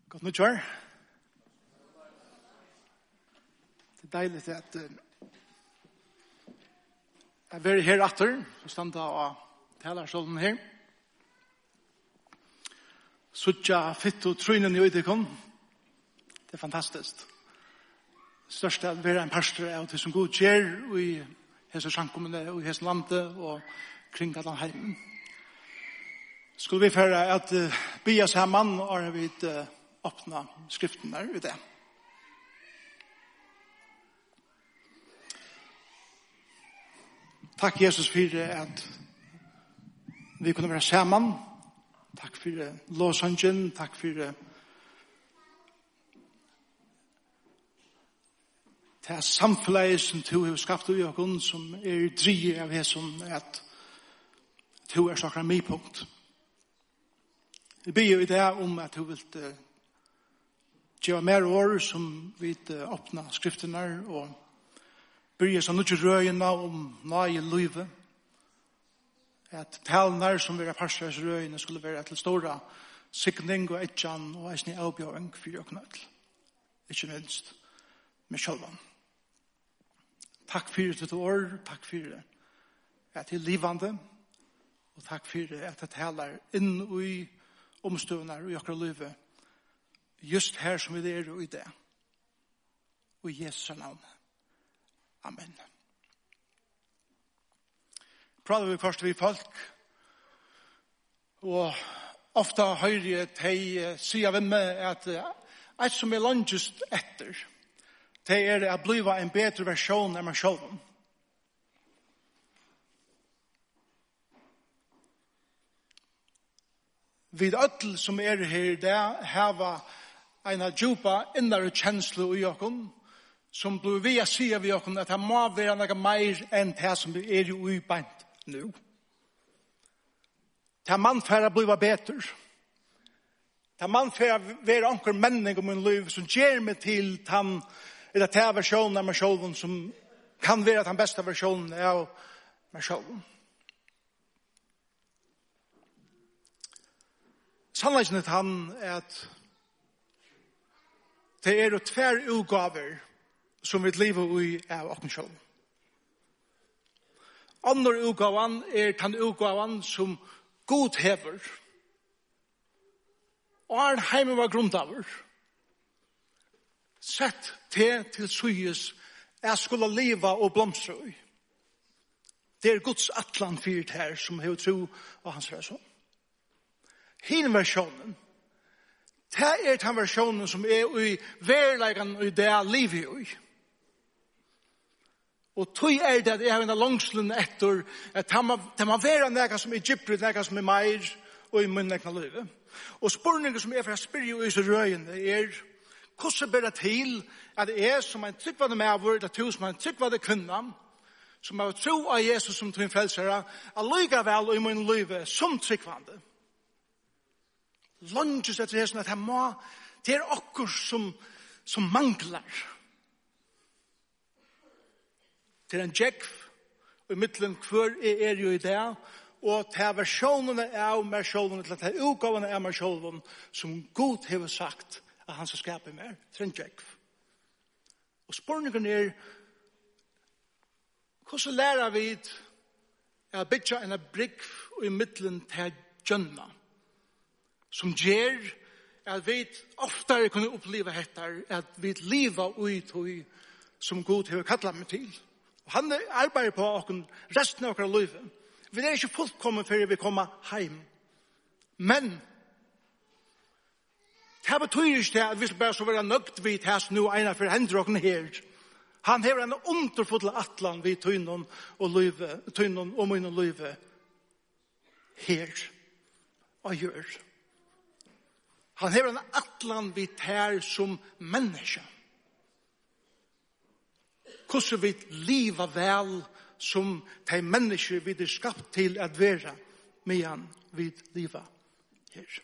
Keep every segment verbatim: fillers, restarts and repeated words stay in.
Godt nytt år. Det er deilig at uh, jeg er her etter, og standa og taler sånn her. Suttja fitt og trynen i øydekom. Det er fantastisk. Størst er å være en pastor av det som god skjer i hese samkommende og i hese landet og kring alle heimen. Skulle vi føre at uh, bya sammen og vi uh, åpna skriften der i det. Takk Jesus for at vi kunne være sammen. Takk for lovsangen. Takk for det samfunnet som du har skapt i oss, som er drivet av det som at du er saker med punkt. Vi ber jo i det om at du vil uh, gjøre mer år som vi uh, åpner skriftene og bryr seg nødvendig røyene om nøye livet. At talene som vi er parsters røyene skulle være til store sikning og etjan og eisne avbjøring for å knøtt. Ikke minst med sjølven. Takk for ditt år, takk for at det er livande, og takk for at det taler inn i omstøvende i akkurat livet, just her som vi er og i det. Og i Jesu navn. Amen. Prater vi først vi folk, og ofte hører jeg til si av dem at et som er langest etter, det er å bli en bedre versjon enn meg selv. Vi alle som er her, det har en djupa innere kjensle i oss, som blir vi å si av oss at det må være noe mer enn det som er i beint nå. Det er man for å bli bedre. Det er man for å være anker menning om min liv som gjør meg til den eller til versjonen av meg selv som kan være den beste versjonen av meg selv. Sannheten er han at det er jo tver utgaver som vi lever i av åkken selv. Andre utgaven er den utgaven som God hever. Og er hjemme var grunndaver. Sett til til syes jeg skulle leve og blomstre i. Det er Guds atlan fyrt her som har tro av hans versjon. Hinn versjonen, det er den versjonen som er i verleggen og i det livet i. Og tog er det at jeg har en langslen etter at det må, det må være noe som er gypret, noe som er mer og i min egen liv. Og spørningen som er for å spørre i så røyene er hvordan ber det til at det er som en tryggvande medvur, det er som en tryggvande kvinna, som har tro av Jesus som tog en frelsere, allikevel i min liv som tryggvande. Langes etter Jesus at jeg må, det er akkur som, som mangler. Det er en jekv, og i midtelen hver er jo i det, og til versjonene av meg sjølven, til utgavene av meg sjølven, som Gud har sagt at han skal skape mer. Det er en jekv. Og spørningen er, hvordan lærer vi å bygge en brygg i midtelen til gjønna, som gjør at vi oftere kunne oppleve dette, at vi lever ut som Gud har kallet meg til. Og han arbeider på åkken resten av vårt liv. Vi er ikke fullkommen før vi kommer hjem. Men det betyr ikke at vi skal bare så være nøgt vidt her som nå ene for hender åkken her. Han har en underfull atlan vid tøynen og livet, tøynen og min livet her og gjør. Han har en atlan vid her som menneske. Hvordan vi lever vel som de mennesker vi er skapt til at være medan vi lever her.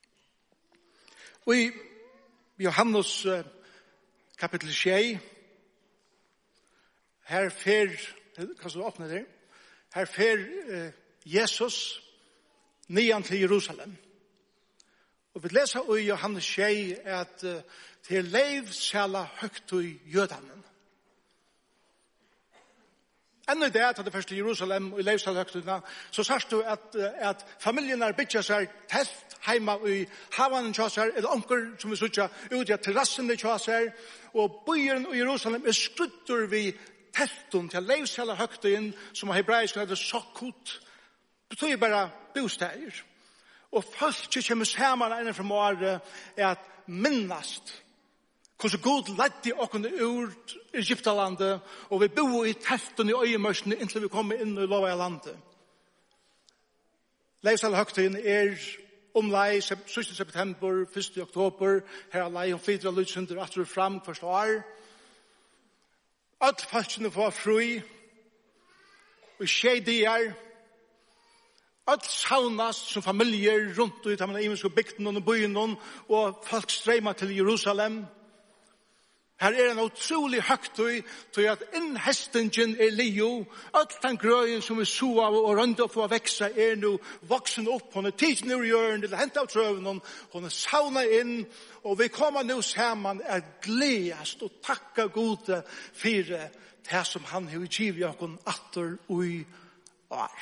Og i Johannes kapitel sju, her fer, kan du åpne det? Her fer Jesus nian til Jerusalem. Og vi leser i Johannes tjei at uh, til leiv sjala høgt i jødanen. Ännu det att det första Jerusalem och Leivsalhögtuna så sars du att att familjen är bitcha sig test hemma i havan chasar eller onkel som vi såg ut att terrassen det chasar och byen i Jerusalem är skuttur vi teston till Leivsalhögtun som hebreiska det sakut betyder bara bostäder. Och folk kommer samman innan från år är att minnast Hvor så god ledde åkene ut i Egyptalandet, og vi bor i telten i øyemørsene inntil vi kommer inn i lova landet. Leivsalhøgtiden er omlai syttende september, første oktober, her er lei og flytter lydsynter at du fram første år. Alt falskene får fri, og skjedier, alt saunas som familier rundt ut av den imenske bygden og byen, og folk streimer til Jerusalem. Her er en utrolig høgtøy til at innhestingen er lio. Alt den grøyen som vi så av og rønte å få vekse er nå voksen opp. Hun er tidsen ur hjørnet, eller hentet av trøven. Hun er sauna inn, og vi kommer nå sammen er gledest og takka gode fire det som han har givet oss atter ui år.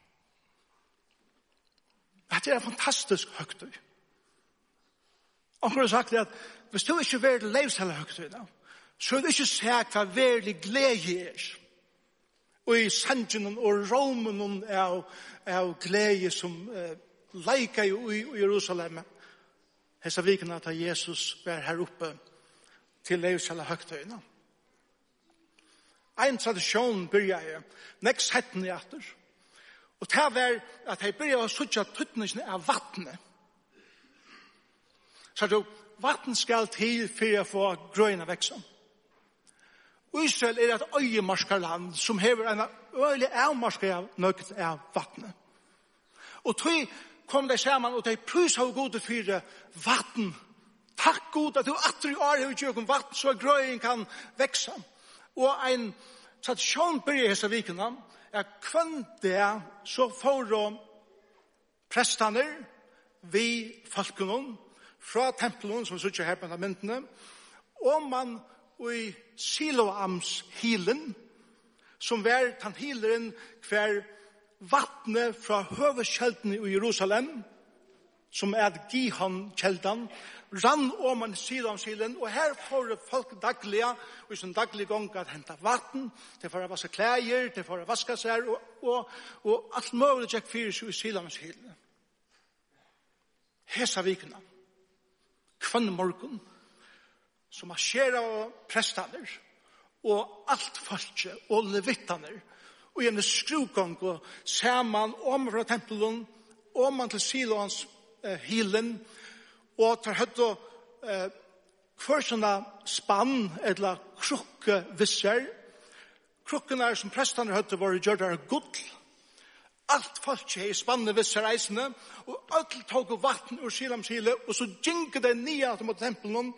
Det er en fantastisk høgtøy. Og han har sagt at hvis du ikke vil levselle høgtøyene, så vil du ikke se hva verlig glede er. Og i sangen og romen av, av glede som uh, leker i, i Jerusalem. Hesa vikene at Jesus var her oppe til levselle høgtøyene. En tradisjon begynner jeg, nekst hetten i atter. Og det var at jeg begynner å sutte tøttene av vattnet. Så du, vatten skal til for å få grøyene vekse. Israel er et øyemarskland som hever en øyelig avmarskere av nøkt av vattnet. Og tog kom de sammen og de prøys av gode fire vatten. Takk god at du atter i år har gjort om vatten så grøyen kan vekse. Og en tradisjon begynner i hese vikene er kvann det så får prestene vi folkene fra tempelen, som sitter her på denne myndene, og man i Siloams hilen, som var den hileren hver vattnet fra høveskjelden i Jerusalem, som er Gihon-kjelden, rann om man Siloams hilen, og her får folk dagliga, og i sin daglige gang at hente vatten, det får å vaske klær, det får å vaske seg, og, og, og alt mulig gikk fyrir seg i Siloams hilen. Hesa vikene, kvann morgen, som marsjerer og prestaner, og alt folket, og levittaner, og gjerne skruggang, og saman om fra tempelen, om man til Siloans eh, hilen, og tar høtt og eh, hver sånne spann, eller krukke visser. Krukkene som prestaner høtt var gjør der gull. Alt folk er i spannet visse reisene, og alt tog vatten ur Siloams hile, og så gynker det nye mot tempelen,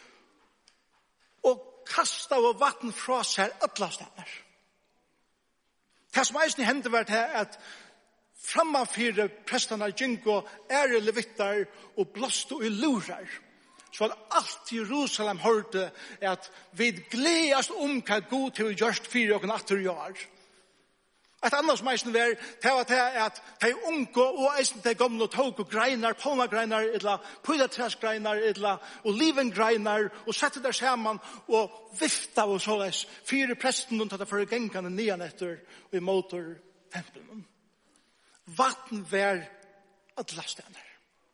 og kastet av vatten fra seg alle steder. Det som eisen hendte var det at framafire prestene gynker ære levittar og blåste og lurer. Så at alt Jerusalem hørte at vi gledes om hva god til å gjøre fire og natter gjør. Et annet som eisen var, det var det at de unge og eisen de gamle tog og greinar, palmagreinar, eller pylatræsgreinar, eller olivengreinar, og sette der sammen og vifta og såleis, fire presten og tatt for gengene nian etter og i motor tempelen. Vatten var atlastener.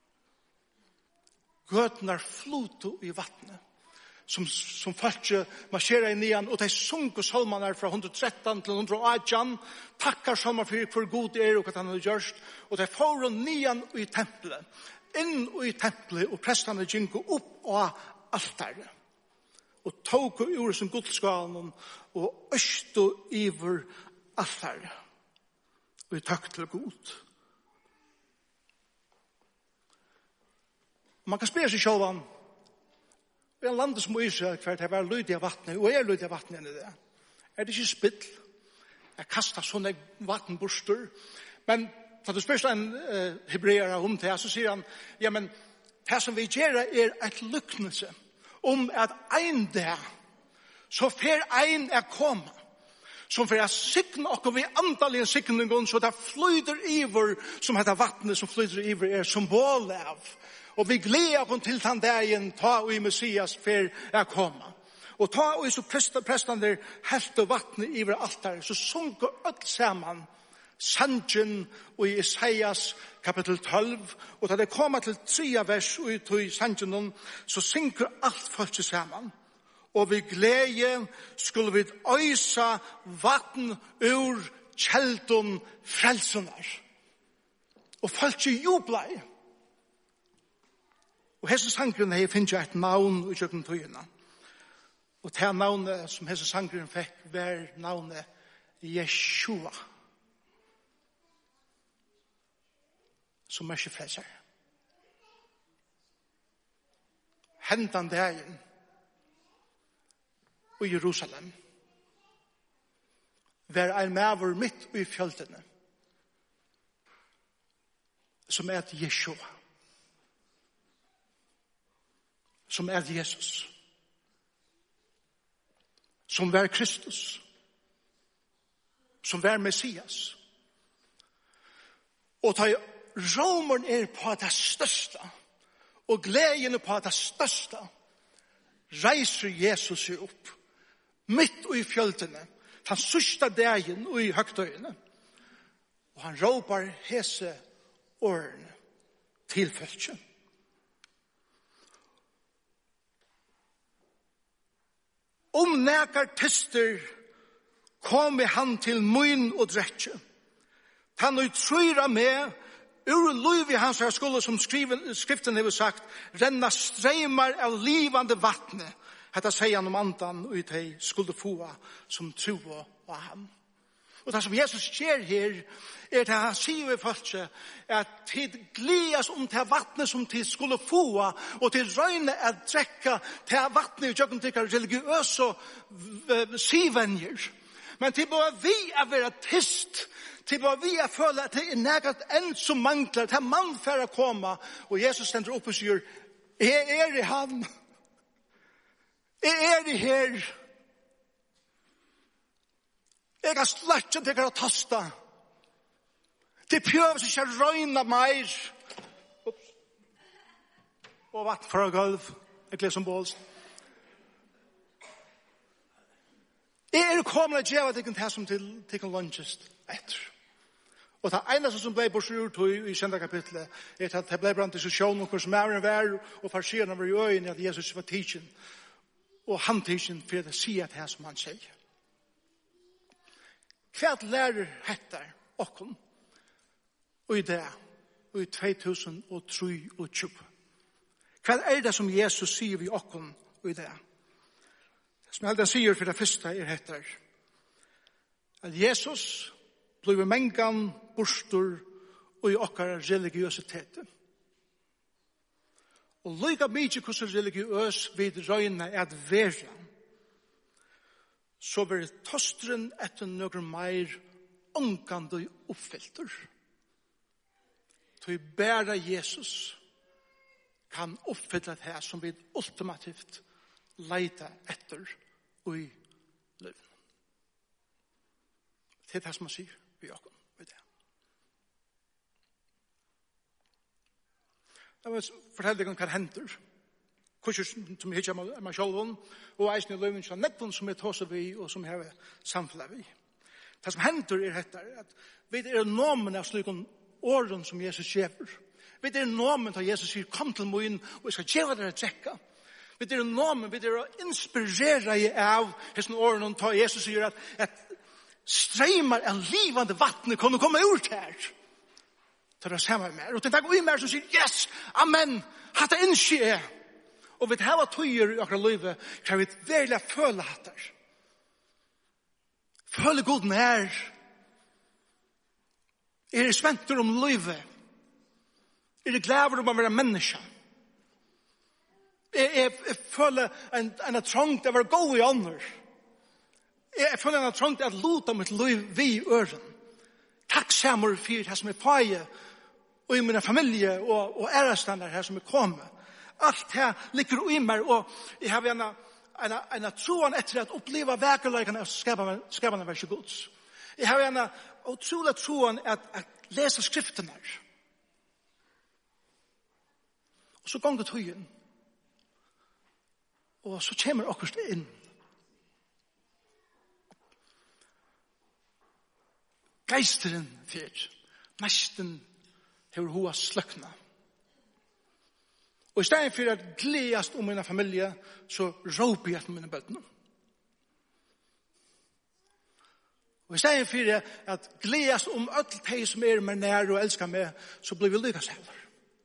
Gøtnar fluto i vattnet. som som folk marscherar in igen och de sjunker salmarna från one thirteen till one eighteen tackar salmar för för god är och att han har gjort och de får nian i templet in i templet och prästerna gick upp och altaret och tog ur sin gudskalen och öste iver altaret och vi tack till god. Man kan spela sig själv om i en land som Israel hver det var lyd i vattnet, og er lyd i vattnet i det. Er det ikke spill? Jeg kastet sånne vattenborster. Men da du spørste en uh, hebreer om det, så sier han, ja, men det som vi gjør er et lyknelse om at ein dag så fer ein er koma som for å sikne og vi antallige sikningen så det flyter iver som heter vattnet som flyter iver er symbol av og vi gleder oss til den dagen ta og i Messias for å komme og ta og i så prestene helt og vattnet iver alt der så sunker alt sammen sangen og i Isaias kapitel tolv og da det kommer til tre vers og i sangen så synker alt folk sammen og vi glede skulle vi øysa vatten ur kjeldun frelsunar. Og folk jubla. Og hese sangren hei finnes et navn i kjøkken tøyene. Og det navnet som hese sangren fikk var navnet Yeshua. Som er ikke frelser. Hentan dagen i Jerusalem var en maver midt i fjöldene som er Yeshua som er Jesus som var Kristus som var Messias og ta romeren er på det største og gleden er på det største reiser Jesus seg opp mitt i fjöldene, han sørste dagen i høgtøyene, og han råper hese årene til følge. Om nekar tister kom han til mun og drekkje. Han utrøyra med ur liv i hans skole som skriften har sagt, renna streimar av livande vattnet. Hetta sier han om andan og de skulle få som tro av ham. Og det som Jesus skjer her er at han sier ved folket at tid gledes om til vattnet som tid skulle få og til røyne at drekka til vattnet i kjøkken til religiøse sivenjer. Men til bare vi er være tyst til bare vi er føle at det er nægat enn som mangler til mann for å komme og Jesus stender opp og sier jeg er i han Jeg er det her. Jeg har slett til å tasta. Det prøver ikke å røyne mer. Ups. Og vatt fra gulv. Jeg gleder som båls. Jeg er kommet til å gjøre det som til å lunsjest etter. Og det eneste som ble bortsett i kjente kapitlet er at det ble blant diskusjon om hvordan mer var og farsierne var i øynene at Jesus var tidsen. Og han tidsen for å si at det som han sier. Hva lærer heter okken og i det og i två tusen tjugo? Hva er det som Jesus sier vi okken og i det? Det som han sier for det første er heter at Jesus blir mengan bostor og i okkara religiøsitet. Og lika mykje hvordan religiøs vid røyne er at være, så blir tostren etter noen mer omgande oppfilter. Så bare Jesus kan oppfylle det som vi ultimativt leiter etter i livet. Det er det som man sier vi åkken ved det. Jeg vil fortelle deg om hva hender. Kurser som hittar meg selv og eisen i løven som nettene som er tåse vi og som har samfunnet vi. Det som hender er dette at vi er nomen av slikken åren som Jesus gjør. Vi er nomen av Jesus sier kom til moen og jeg skal gjøre dere trekka. Vi er nomen, vi er inspirere av hessen åren og ta Jesus sier at, at streimar av livande vattnet kunne komme ut her. Så det er sammen med. Og det er vi mer som sier, yes, amen, hatt det innskje. Og vi har tøyer i akkurat livet, kan vi virkelig føle hatt det. Føle god nær. Er det spenter om livet? Er det glæver om å være menneske? Jeg, jeg, jeg føler en, en trangt å være god i andre. Jeg, jeg føler en trangt å lute mitt liv vi i øren. Takksammer for det som er feie og i min familie og, og ærestander her som er kommet. Alt her ligger i meg, og jeg har en, en, en troen etter at oppleva verkelighetene av skapende verset Guds. Jeg har en utrolig troen at, at lese skriftene her. Og så ganger tøyen. Og så kommer akkurat inn. Geisteren fyrt. Nesten hever hoa sløkna. Og i stedet for at gledast om min familie, så råper jeg etter mine bøttene. Og i stedet for at gledast om alt de som er meg nær og elsker meg, så blir vi lykkes heller.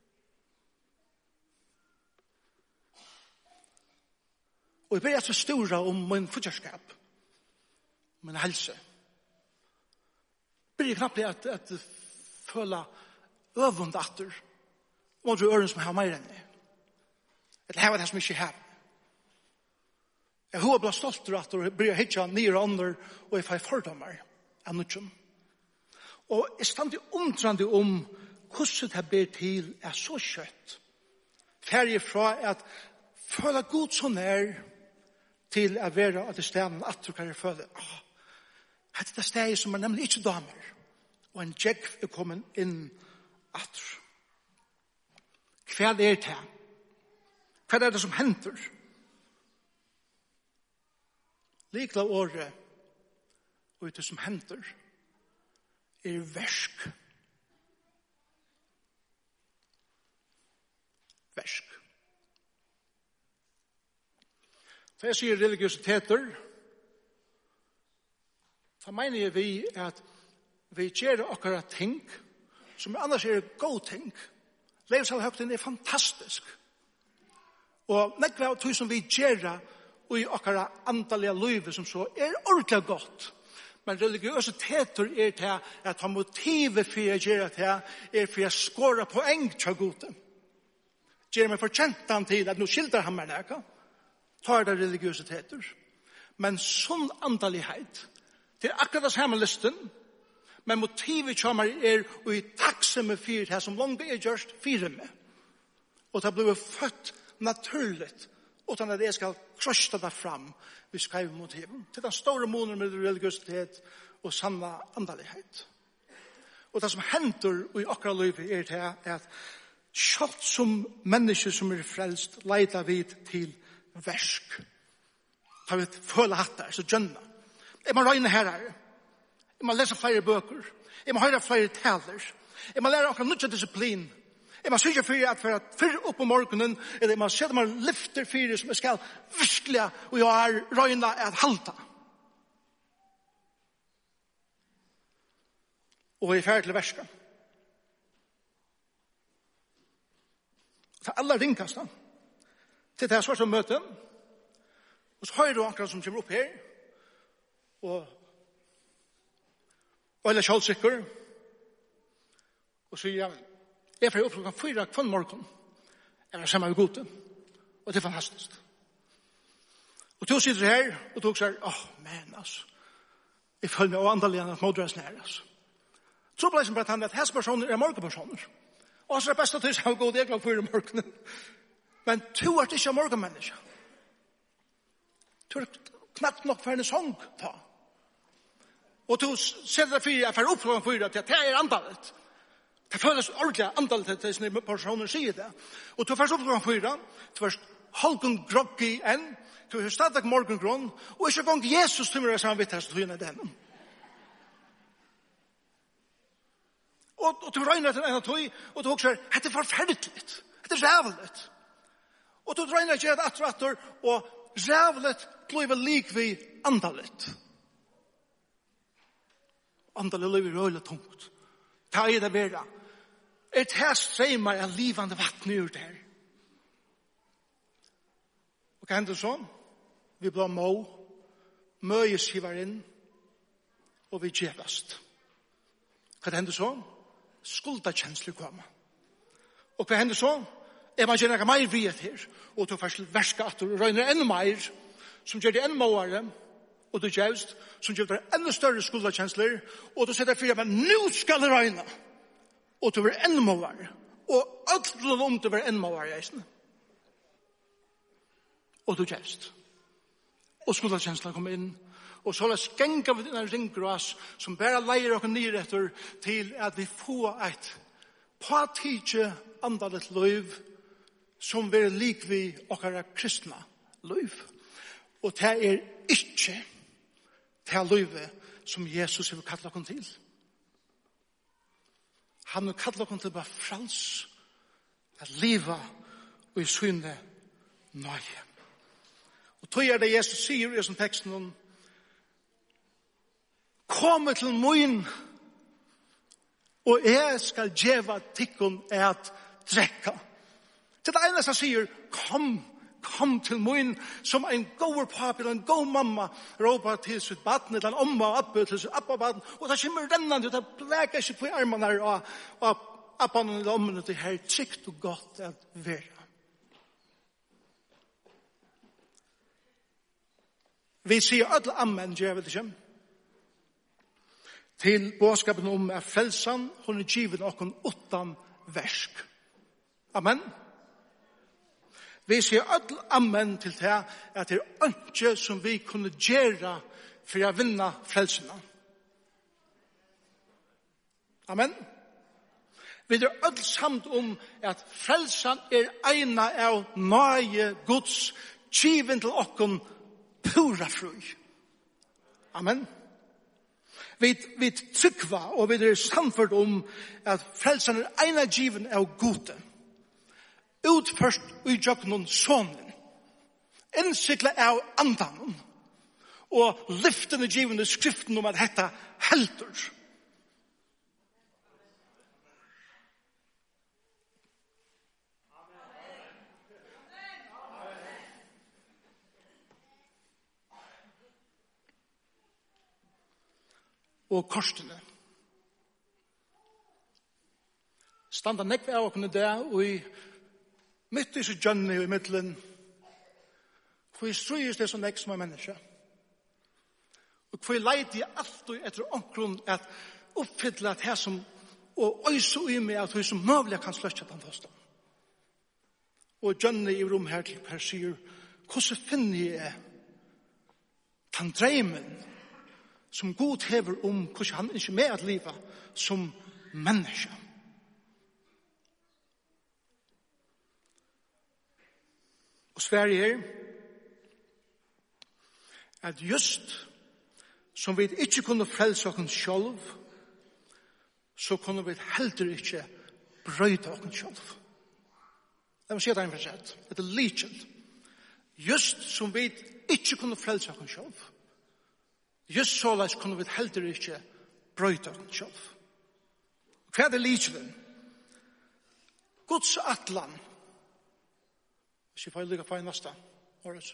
Og jeg blir så stor om min futterskap, min helse. Jeg blir knapt at, at føle øvund atter, og du øren som har mer enn det. Eller her var det som ikke har. Jeg har blitt stolt atter, og jeg blir hitja nye ånder, og jeg får fordommer av noe. Og jeg stand i omtrande om hvordan det ber til er så kjøtt. Ferdig fra at føle god så nær, til å være av det stedet at du kan føle åh, dette er det stedet som er nemlig ikke damer og en jegg er kommet inn at hva er det til? Hva er det som henter? Likla året og det som henter er versk. Versk. Så jeg sier religiøsiteter, så mener jeg vi at vi gjør akkurat ting som annars er god ting. Levsalhøgten er fantastisk. Og nekve av tog som vi gjør i akkurat antallige livet som så er ordentlig godt. Men religiøsiteter er til at ha motivet for å gjøre det er for å skåre poeng til gode. Gjør meg fortjent han til at nå skilder han meg nækka. Tar det religiøsiteter. Men sånn andalighet, det er akkurat det samme listen, men motivet kommer er å i takse med fyrt her som langt er gjørst fire med. Og det blir født naturligt, utan at jeg skal krøste det fram ved skrevet motiven. Til den store måneden med religiøsitet og sanna andalighet. Og det som hender i akkurat livet er til at kjøtt som mennesker som er frelst leiter vid til versk. Ta vi føle hatt der, så gjønna. Jeg må røyne her her. Jeg må lese flere bøker. Jeg må høre flere taler. Jeg må lære akkurat nødvendig disiplin. Jeg må sørge for at for at før opp om morgenen, eller jeg må se at man lyfter fire som jeg skal virkelig, og jeg har røyne at halta. Og jeg er ferdig til verska. Det er alle ringkastene. Til det her svarte møte. Og så hører du akkurat som kommer opp her. Og og eller kjølsikker. Og så sier jeg, jeg får opp klokken fyra kvann morgen. Jeg er sammen med gode. Og det er fantastisk. Og du sitter her, og du sier, åh, men altså. Jeg føler meg avandelig enn at mådreisen er, altså. Så ble det som bare tannet at hans personer er morgenpersoner. Og så er det best at du sier, god, jeg er glad for morgenen. Men du er ikke morgenmenneske. Du er knappt nok for en sång ta. Og du setter deg for at jeg opp klokken fyra til at det er antallet. Det føles ordentlig antallet til sånne personer sier det. Og du er først opp klokken fyra, du er halken groggy enn, du er stadig morgengrunn, og ikke gang Jesus til meg sammen vidt her, så tog jeg ned den. Og, og du regner til en av tog, og du også sier, dette er forferdelig, dette er rævlig. Og du regner ikke et atter atter, og rævlig blir vel lik vi antallet. Antallet lever røylig tungt. Ta i det bedre. Et her streimer av livande vatten ur der. Og hva hender så? Vi blir må, møyes hiver inn, og vi gjevast. Hva hender så? Skuldakjensler kommer. Og hva hender så? Er man gjerne mer viet her, og du først verska at du røyner enda mer, som gjør det enda måere, og du gjevst, som gjør det enda større skuldakjensler, og du sier derfor, men nå skal det røyne. og du var enda måvare. Og alt rundt om du var enda måvare, eisen. Og du kjæst. Og skuldakjensla kom inn. Og så la skenka vi denne ringgras som bare leier og nyr etter til at vi får et påtidje andalet løyv som vil lik vi okkara kristna løyv. Og det er ikke det løyve som Jesus vil kalla oss til. Han vil kalla oss til bare frals, at liva og i synne nøye. Og tog er det Jesus sier i sånn teksten om kom til min og jeg skal djeva tikkun et drekka. Til det ene som sier kom, kom til min som en god papi eller en god mamma råper til sitt baden eller en omma og abbe til sitt abba baden og det kommer rennende og det bleker ikke på armene her og, og abban eller ommen til her trygt og godt at være. Vi sier alle amen, gjør vi det ikke? Til bådskapen om at frelsan, hun er givet noen åttan versk. Amen. Vi sier alle amen til det at det er ikke som vi kunne gjøre for å vinne frelsene. Amen. Vi er alle samt om at frelsan er ena av nøye Guds givet til okken pura fru. Amen. Vi, vi tryggva og vi er samført om at frelsen er ena given av gode. Utførst i jøkken sonen. Innsikla av andan. Og lyftende given i skriften om at dette helter. Og korsene. Standa nekve av åkne der, og i midt i så gjønne i middelen, hvor i strøyes det som nekve som er menneske. Og hvor i leid i alt og etter omkron at oppfylle at her som, og øyse i meg at hun som møvlig kan sløtja den forstånd. Og gjønne i rom her til Per sier, hvordan finner jeg den dreimen som Gud hever om hvordan han ikke med at liva som menneske. Og Sverige er at just som vi ikke kunne frelse oss selv, så kunne vi heller ikke brøyte oss selv. Jeg må si det en for seg. Det er likjent. Just som vi ikke kunne frelse oss selv, just så leis kunne vi heller ikke brøyte oss selv. Hva er det likjent? Guds atlan. Hvis jeg får lykke på en neste året.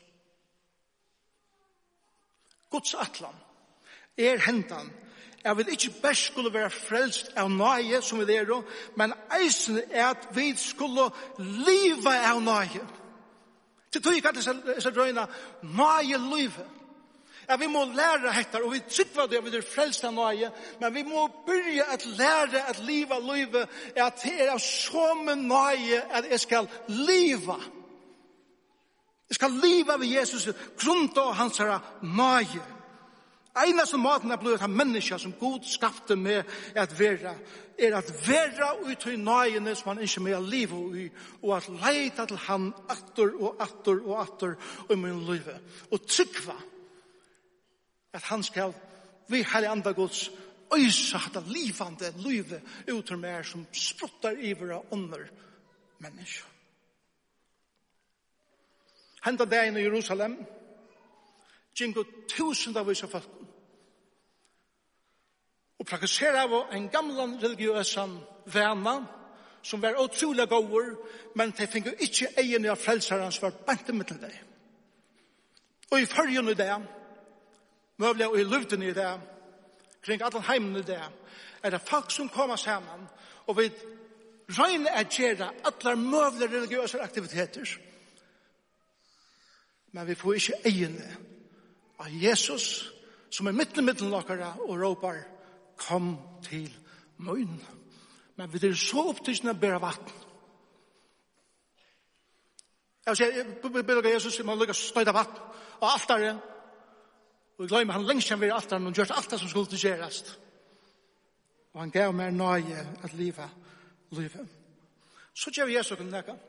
Guds atlan er hentan. Jeg vil ikke bare skulle være frelst av nøye som vi er, men eisen er at vi skulle liva av nøye. Til tog ikke at det er drøyna nøye livet. Ja, vi må lære dette, og vi tykker det, vi er frelst av nøye, men vi må begynne at lære at liva livet, at det er så med nøye at jeg skal liva. Jeg skal liva ved Jesus, grunnt av hans nøye. Einaste måten er blevet at mennesker som Gud skapte med at være, er at være ut i nøyene som han ikke med å live i, og at leite til han atter og atter og atter i min liv. Og tryggva at han skal, vi her i andre Guds, øysa hatt livande livet ut til mer som spruttar i våre ånder mennesker. Henta dagen i Jerusalem, gjengo tusendavis av folk, og praktisere av en gammal religiøsan vana, som var utrolig gåver, men de fikk ikke egen av frelseren som var bant i middel deg. Og i førjen i det, møvlig og i luften i det, kring alle heimen i det, er det folk som kommer sammen, og vi røyner at gjøre alle møvlige religiøse aktiviteter, men vi får ikke egne av Jesus, som er midt i middelen dere og råper, kom til munn. Men vi er så opptidsen å bære vatten. Jeg vil si, jeg ber dere Jesus, man lykkes støyde vatten, og alt er det. Og jeg glemmer han lengst kjenner vi alt er, og gjør alt det som skulle til gjøres. Og han gav meg nøye at livet, livet. Så gjør vi Jesus en nekka.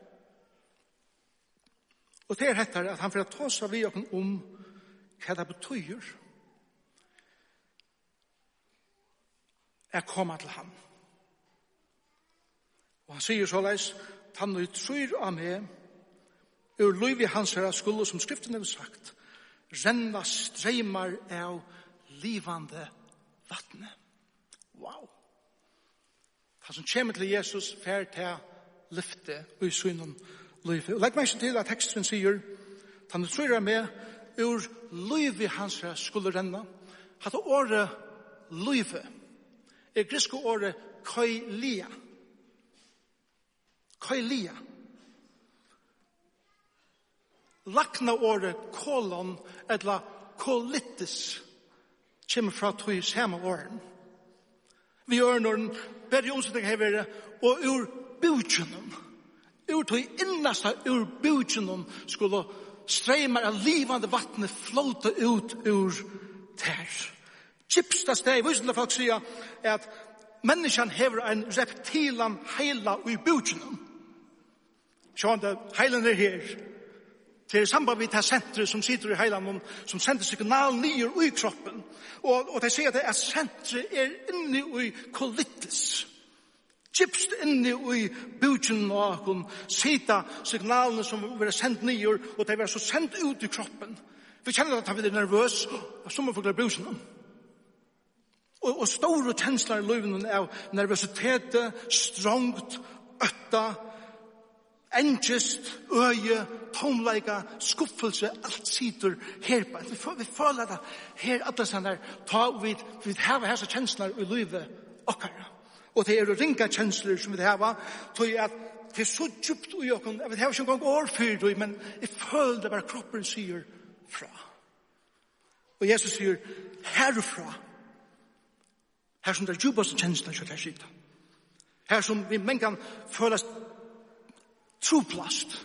Og det er hettere at han får ta seg vi om hva det betyr. Jeg kommer til ham. Og han sier såleis, han og tror av meg, ur liv i hans herre skulle, som skriften har sagt, renna streymar av livande vattne. Wow. Han som kommer til Jesus, fer til lyfte og i synen liv. Og legg meg ikke til at teksten sier, han og tror av meg, ur liv i hans herre skulle renna, hadde året livet, er griske året koilia. Koilia. Lakna året kolon eller kolitis kommer fra tog samme åren. Vi gjør når den bedre omsetning har vært, og ur bujunum, ur tog innasta ur bujunum skulle streymar av livande vattnet flåta ut ur ter. Gypsta steg, visende folk sier at menneskene hever en reptilan heila i bujunum. Sjån det, heilen er her. Det er samband med det sentret som sitter i heiland, som sender signal nyer i kroppen. Og, og de sier at det er sentret er inne i kolitis. Gypst inne i bujun og hun sita signalene som vil sendt nyer, og de vil så sendt ut i kroppen. Vi kjenner at vi er nervøs, og så må vi forklare bujun. Og, og store kjensler i løyvene av nervøsitet, strongt, øtta, engest, øye, tomleika, skuffelse, alt sitter her på. Vi, vi føler det her, at det sånn der, ta vi, vi har hese kjensler i livet okkara. Og det er ringa kjensler som vi har, tog at det er så djupt i okken, jeg vet, jeg har ikke engang år for det, men jeg føler det bare kroppen sier fra. Og Jesus sier, herfra, her som det er djupaste kjensler som det er skita. Her som vi menn kan føles troplast.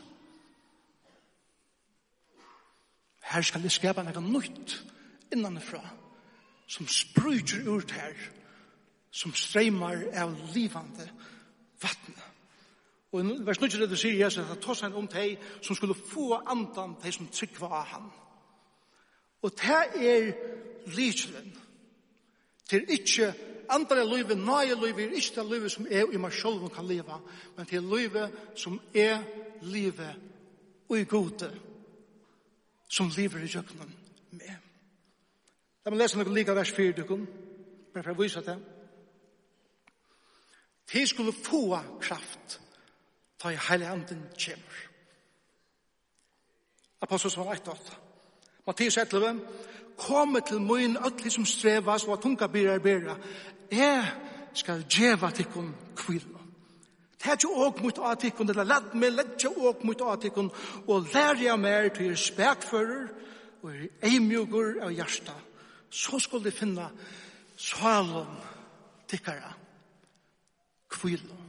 Her skal det skapa noe nytt innanifra, som spryter ut her, som streymar av livande vattnet. Og i vers nitton det sier Jesus at det tar seg om de som skulle få andan, de som tryggva av han. Og det er likelen til ikke andre livet, nøye livet, er ikke det livet som er i meg selv kan leve, men til livet som er livet og i gode, som lever i kjøkkenen med. La meg lese noe like vers fire, du kan, bare for å vise det. De skulle få kraft, ta i hele anden kjemmer. Apostels var ett åtta. Mattias elleve, komme til min ødelig som strevas, og tunga byrra byrra. Jeg skal djeva tikkun kvillen. Det er ikke åk mot atikkun, eller lett meg letja åk mot atikkun, og lærer jeg mer til er spekfører, og er eimjugur av hjärsta. Så skulle de finna svalom tikkara kvillen.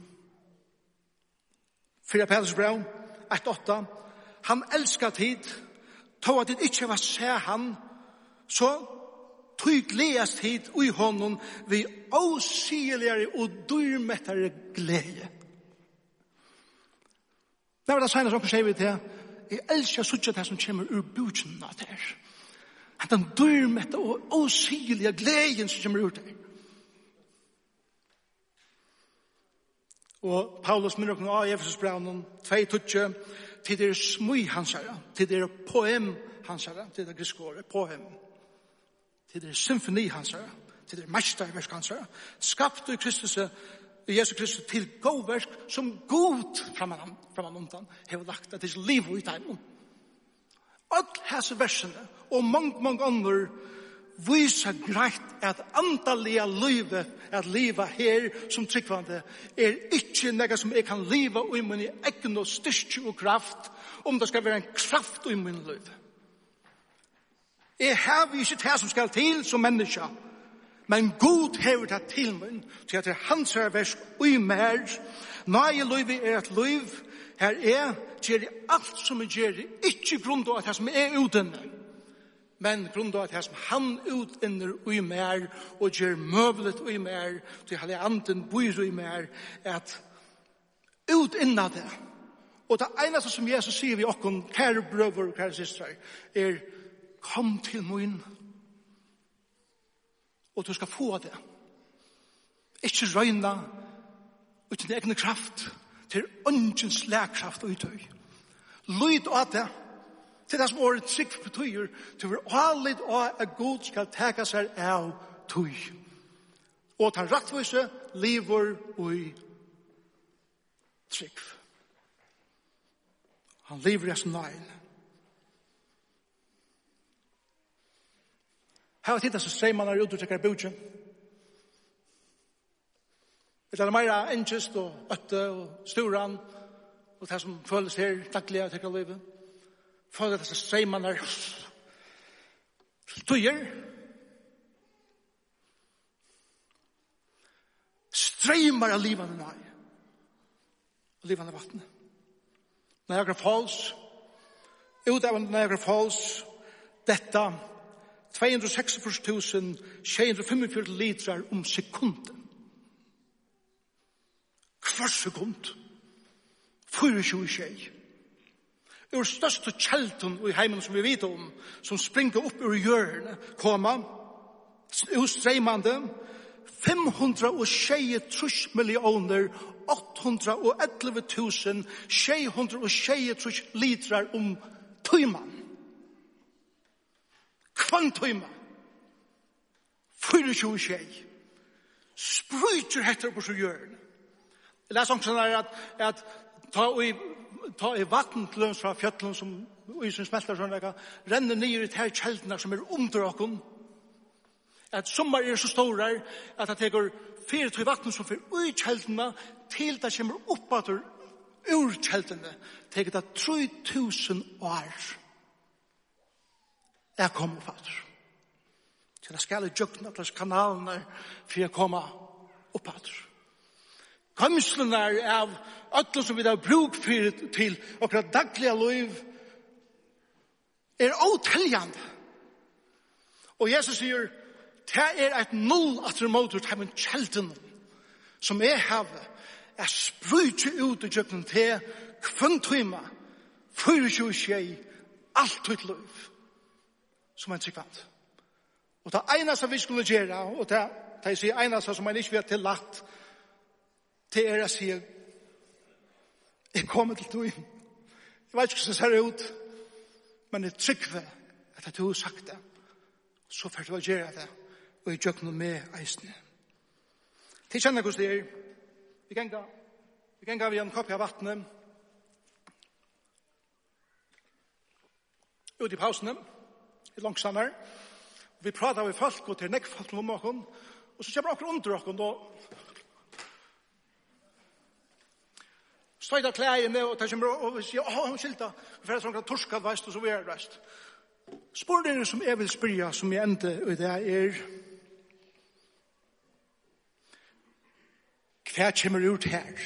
Fyra Peders brev, ett åtta. Han elskar tid, tog at det ikke var se han, så tog gledes tid i honom vi åsigeligere og dyrmettere glede. Det var det senere som sier vi til, jeg elsker suttje det som kommer ur budsjen av det her. At den dyrmette og åsigelige gleden som kommer ur det. Og Paulus minner okkur av Efesus brevnen, tvei tutsje, til det er smui hansara, til det er poem hansara, til det er griskåret, poem. Til det er symfoni hansara, til det er mesterverk hansara, skapt i Kristus, i Jesu Kristus, til gåverk som god framan undan, hever lagt at det er liv ut her. All hese versene, og mange, mange andre, viser greit at antallige livet, at livet her som tryggvande, er ikke noe som jeg kan liva i min egen og styrke og kraft, om det skal være en kraft i min liv. Jeg har ikke det som skal til som menneske, Men god hever det til min, til at det er hans versk og i mer. Nøye løyve er et løyv, her er, gjør alt som er gjør, ikke grunn av at det som er utenne, men grunn av at det som han utenner og i mer, og gjør møblet og i mer, til hele anden bor og i mer, at utinna det. Og det eneste som Jesus sier vi okken, kære brøver og kære systrar, er, kom til min, og du skal få det. Ikke røyna ut din egen kraft, til åndens lærkraft og utøy. Lyd av det, til det som året trygg betyr, til vi alle av at Gud skal teka seg av tøy. Og ta rettvise lever og trygg. Han lever i sin nøgn. Her var tida så sier man er ut og trekker bøtjen. Det er mer enkest og øtte og sturan og det som føles her daglig av trekker livet. For det så sier man er støyer. Strømmer av livet nøy. Og livet av vattnet. Niagara Falls. Ut av Niagara Falls. Dette två hundra sextiofyra tusen tjugofem litrar om sekunden. Hver sekund. tjugofyra tjej. Ur største kjelten i heimen som vi vet om, som springer opp ur hjørne, komma, utstreimande, fem hundra tjugotrettio millioner, åtta hundra elva tusen, sju hundra tjugotrettio litrar om tøyman. Kvantøyma. tjugofyra tjej. Spryter heter på så hjørne. Jeg leser også at, at ta i ta i vatten til løns fra fjötlen som isen smelter sånn vekka, renner ned i de her kjeldene som er under okken. At sommer er så store at det teker fire til vatten som fyrer i kjeldene til det kommer opp at ur kjeldene teker det tre tusen år. Jeg kommer opp at til det skal i jøkken at det kanalene for å komme opp at Kamslene er av alle som vi har bruk for til akkurat daglige liv er åteljende. Og Jesus sier det er et null etter motor til en kjelden som er havet er sprøyt ut i kjøkken til kvantøyma tjugofyra tjej alt ut liv som en tryggvand. Og det eneste vi skulle gjøre og det, det sier eneste som man ikke vet til latt det er å si jeg kommer til tog. Jeg vet ikke hvordan det ser ut, men jeg trykker at jeg har sagt det. Så får du å gjøre det, og jeg gjør noe med eisene. Til kjenner hvordan det er. Vi kan gå, vi kan gå via en kopp av vattnet. Ut i pausene, i langsammere. Vi prater med folk, og til nekk folk om oss, og så kommer dere under oss, og støyda klæene, og det kommer og sier, åh, han skilta, for det er sånn torskad veist, og så videre veist. Spørsmålet som jeg vil spørre, som jeg enda, og det er, hva kommer ut her?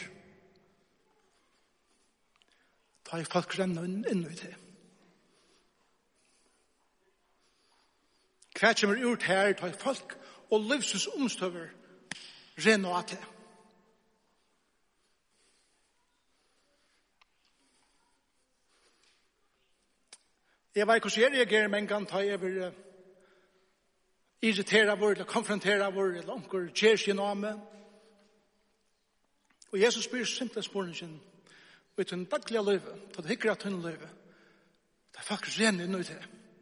Da er folk renner inn i det. Hva kommer ut her, da er folk og livsens omstøver renner av det. Jeg vet hvordan jeg reagerer med en gang da jeg vil irritere vår, eller konfrontere vår, eller omgår kjær sin av meg. Og Jesus spyr simple spørningen ut en daglig løyve, da det hikker at hun løyve. Det er faktisk ren inn i det.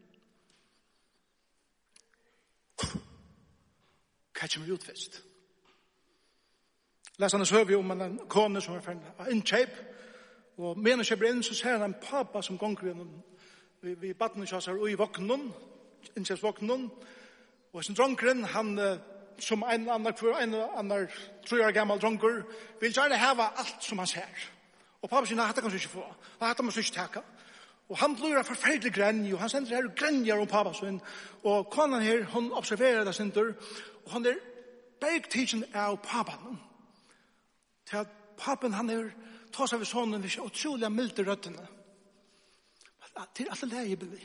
Hva kommer utvist? Leserne søver jo om en kone som er ferdig av innkjøp, og mener kjøper inn, så ser han en pappa som gonger gjennom vi vi batten kjøs her i våknen, innkjøps våknen, og sin dronkeren, han som en annen, en annen tre år gammel dronker, vil gjerne hava alt som han ser. Og pappa sier, nei, dette kan du ikke få, og dette må du ikke teka. Og han blir forferdelig grenj, og han sender her grenjer om pappa sin, og konen her, hun observerer det sin tur, Og han er bergtidsen av papan. Til at papan han er tar seg ved sånne vi er utrolig milde røttene. Til alle leie billig.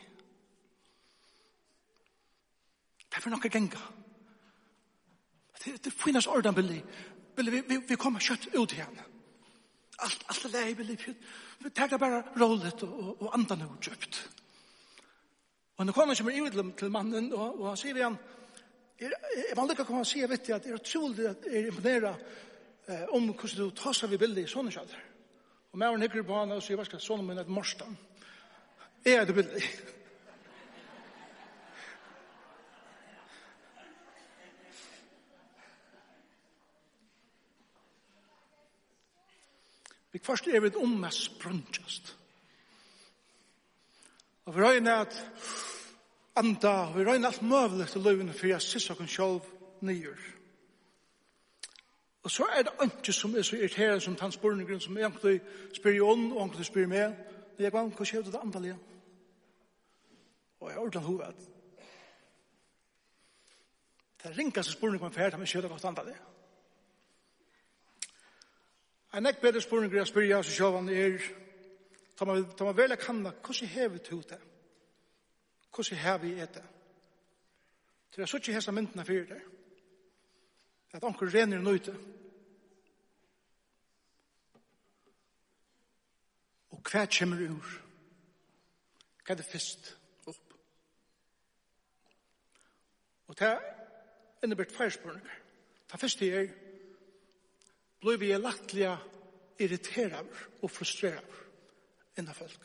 Det er for noe genga. Det, det finnes orden billig. Billig, vi, vi, vi kommer kjøtt ut igjen. Alt, alle leie billig. Vi tar det bare rollet og, og, og andan er utjøpt. Og når kona kommer ut til, til mannen og, og han sier vi han er, er man lykke kommer og sier vet jeg at det er utrolig at er imponera eh, om hvordan du tar seg ved billig sånne kjøtter. Og mannen hikker på han og sier hva skal sånne min et morsdan. Er det billig? Vi først er vi om med sprunchast. Og vi røyner at anda, og vi røyner alt møvelig til løyvene for jeg sys okken sjálv nyer. Og så er det ikke som er så irriterende som tannsborningren som egentlig spyr i ånd og egentlig spyr med. Det er bare hva skjer det andalige. Og jeg er ordentlig hoved. Det er ringkast spurning om ferd, men skjer det godt andalige. En ek bedre spurning jeg spyr jeg så sjåvan er ta man, ta man vel kanna hvordan hever du det? Hvordan hever vi det? Til jeg så ikke hessa myndene fyrir det. At onker renner nøyte. Og hva kommer ur? Hva er det fyrst opp? Og det innebært flere spurninger. Det første er blir vi lattelig irriteret og frustreret innan folk.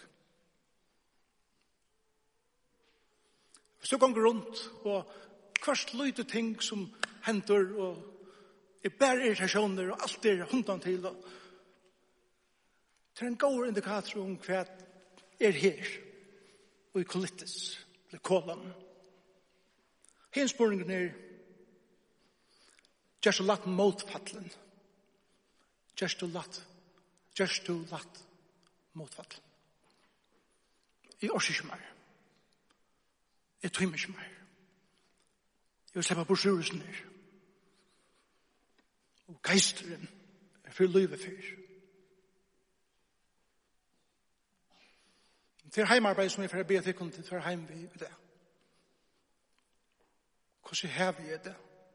Hvis du går rundt og kvart lite ting som hender og er bare irritasjoner og alt er hundan til og det er en god indikator om hva er her og i kolittis eller kolan. Henspurningen er just a lot motfattelen. Just to lat. Just to lat. Motfatt. Jeg orsker ikke mer. Jeg tøymer ikke mer. Jeg vil slippe på sjuresen her. Og geisteren er for livet for. Det er heimarbeid som jeg får be til å til for heim vi ved det. Hvordan har vi det?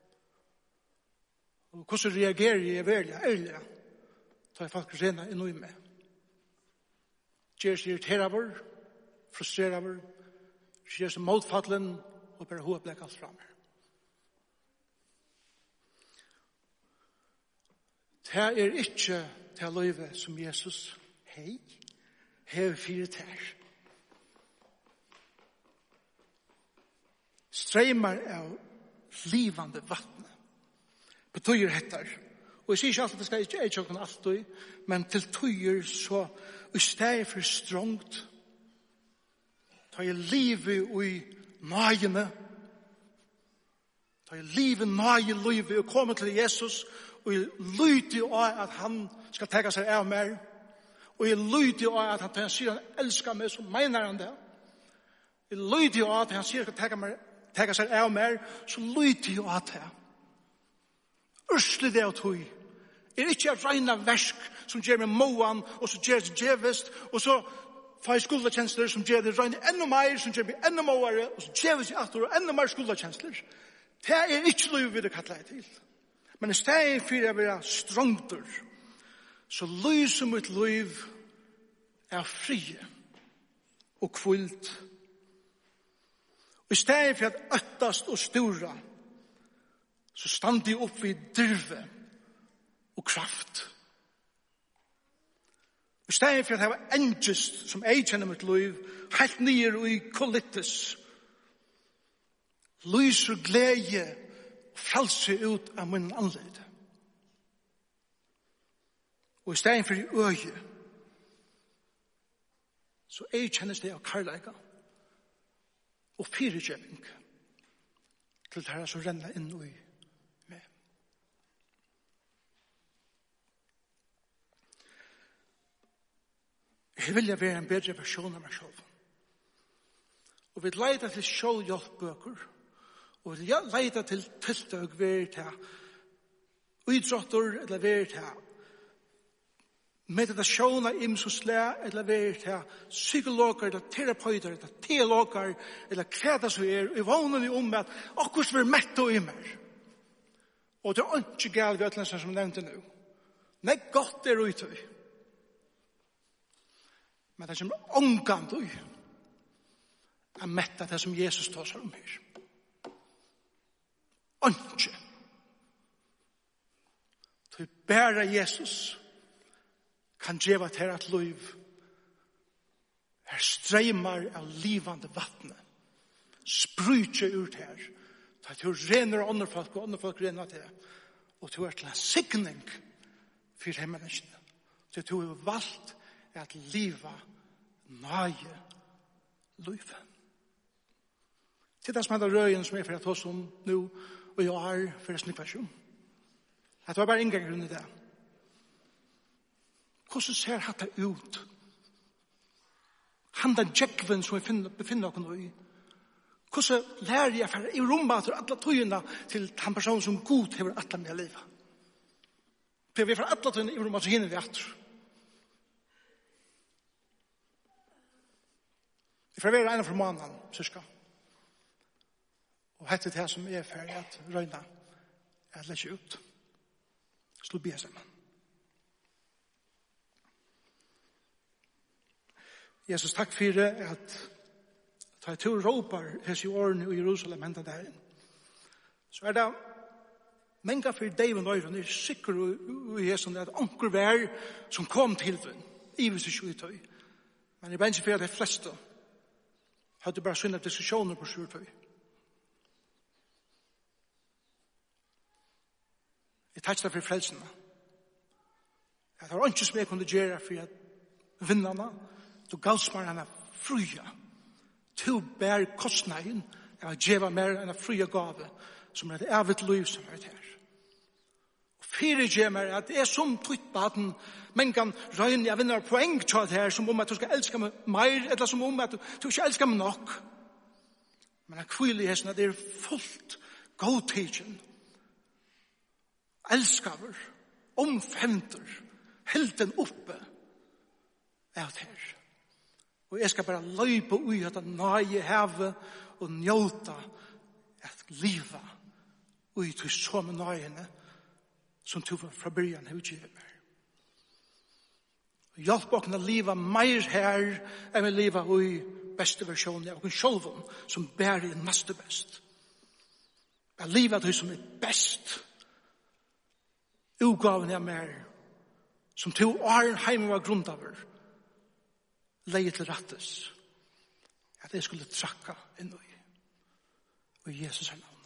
Og hvordan reagerer jeg veldig, ærlig? Så er folk rena inn i meg. Gjør seg irriteraver, frustreraver, gjør seg motfattelen og bare hovedblek alt fremme. Det er ikke til løyve som Jesus hei, hev fire tær. Streimar av livande vattne. Betyr hettar. Og jeg sier ikke alltid at det skal ikke eikjøkken alltid, men til tøyer så i stedet for strongt tar jeg livet i nøyene tar jeg livet nøye livet og kommer til Jesus og jeg lyder av at han skal tenke seg av meg og jeg lyder av at han sier han elsker meg så mener han det jeg lyder av at han sier han skal tenke seg av meg så lyder jeg av det Ørslig det og tog. Er ikke et regna versk som gjør med moan, og så gjør det djevest, og så får jeg skuldakjensler som gjør det regna enda mer, som gjør det enda moare, og så djevest i atter, og enda mer skuldakjensler. Det er ikke lov vi det kattler til. Men i stedet for å være strongter, så lyser mitt liv er frie og kvult. Og i stedet for at øttast og stora, så stand de opp i drøve og kraft. I stedet for at jeg var engest som jeg kjenner mitt liv, helt nyer og i kolittis, lyser glede og frelse ut av min anledd. Og i stedet for i øye, så jeg kjennes det av karlæga og fyrirkjøping til det her som renner inn i Jeg vil være en bedre versjon av meg selv. Og vi leiter til selvhjelpbøker. Og jeg leiter til tiltøk ved til uidrotter eller ved til meditasjoner imsoslæ eller ved til psykologer eller terapeuter eller teologer eller klæder som er i vågnen om at akkurat som er mett og immer. Og det er ikke galt ved at som nevnte nå. Nei, godt er ute. Men det kommer omgant ui er mett det som Jesus tar seg om her. Ikke. Så bare Jesus kan gjøre til et liv her strømmer av livande vattnet spryter ut her så at du renner andre folk og andre folk renner til og du er til en signing for de menneskene så at du har valgt at liva nøye livet. Til det som heter røyen som er for at oss om nå og jeg er for en snippasjon. Det var bare ingen grunn i det. Hvordan ser dette ut? Han den djekven som vi befinner oss nå i. Hvordan lærer jeg for i rommet til alle tøyene til den personen som god har alle med livet? For vi får alle tøyene i rommet så hinner vi etter. Vi får være en fra måneden, syska. Og hette det som er ferdig at røyna er lett ut. Slå be sammen. Jesus, takk for det at ta to råpar hos i årene i Jerusalem hentan der. Så er det mange for deg og nøyren er sikker i Jesus at anker vær som kom til den i hvis det ikke tøy. Men jeg vet ikke for at de fleste hadde bare synnet diskusjoner på sjurtøy. Jeg tatt det for frelsene. Jeg har ikke som jeg kunne gjøre for at vinnerne, du galsmar henne fruja. To bær kostnaden av å gjøre mer enn fruja gave som er det evet liv som er her. Og fire gjør meg at det er som tryttbaten men kan røyne jeg vinner poeng til det her som om at du skal elske meg mer eller som om at du, du ikke elsker meg nok. Men jeg kviler jeg sånn at det er fullt godtidgen elskaver, omfemter, helten oppe av det her. Og jeg skal bare løpe ui at nøye heve og njóta at liva ui til så med nøyene som du fra början har utgivet meg. Og hjelp åkne å liva mer her enn vi liva ui beste versjonen av åkne sjolven som bærer i neste best. Jeg liva det som er best utgaven jeg mer som to år heim var grundaver leie til rettes at jeg skulle trakka inn i Jesus er navn.